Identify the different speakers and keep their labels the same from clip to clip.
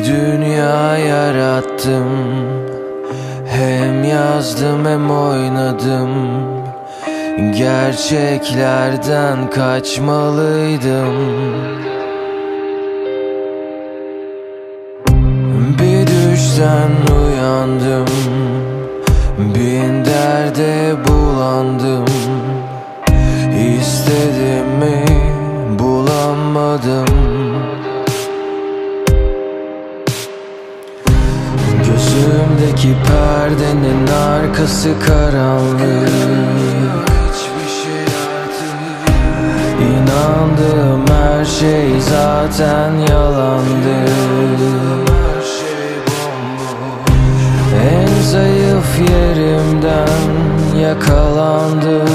Speaker 1: dünya yarattım, hem yazdım hem oynadım. Gerçeklerden kaçmalıydım. Bir düşten uyandım, bin derde bulandım. İstediğimi bulamadım. Gözümdeki perdenin arkası karanlık. İnandığım her şey zaten yalandı. En zayıf yerimden yakalandım.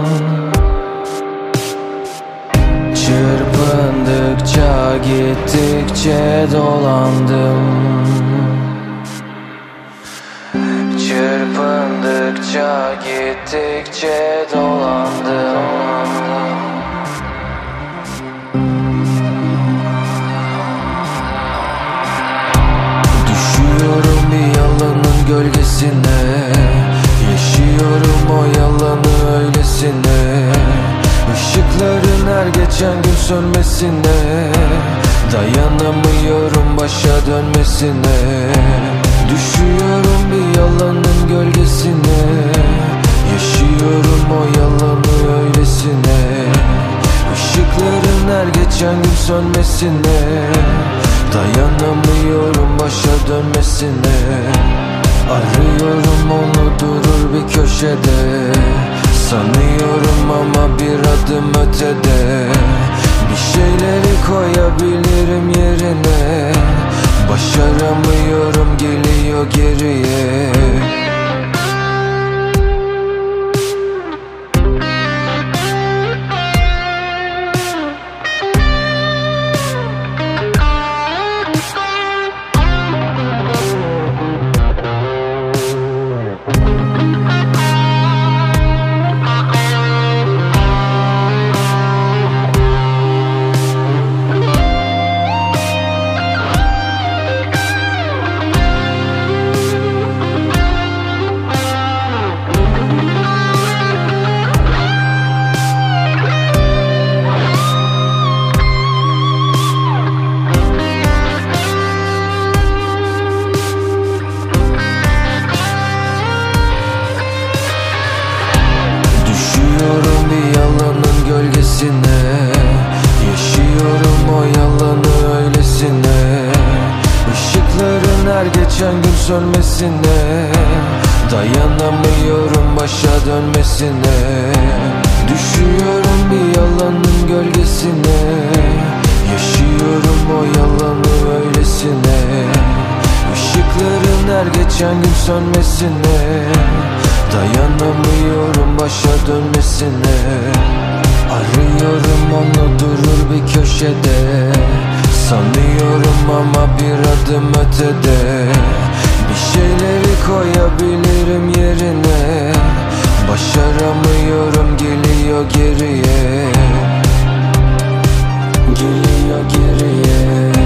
Speaker 1: Çırpındıkça gittikçe dolandım. Çırpındıkça gittikçe dolandım. Düşüyorum bir yalanın gölgesine, yaşıyorum o yalanı öylesine. Işıkların her geçen gün sönmesine, dayanamıyorum başa dönmesine. Düşüyorum bir yalanın gölgesine, yaşıyorum o yalanı öylesine. Işıkların her geçen gün sönmesine, dayanamıyorum başa dönmesine. Arıyorum onu durur bir köşede, sanıyorum ama bir adım ötede. Bir şeyleri koyabilirim yerine, başaramıyorum, geliyor geriye. Düşüyorum bir yalanın gölgesine, yaşıyorum o yalanı öylesine. Işıkların her geçen gün sönmesine, dayanamıyorum başa dönmesine. Düşüyorum bir yalanın gölgesine, yaşıyorum o yalanı öylesine. Işıkların her geçen gün sönmesine, dayanamıyorum başa dönmesine. Arıyorum onu durur bir köşede, sanıyorum ama bir adım ötede. Bir şeyleri koyabilirim yerine, başaramıyorum, geliyor geriye. Geliyor geriye.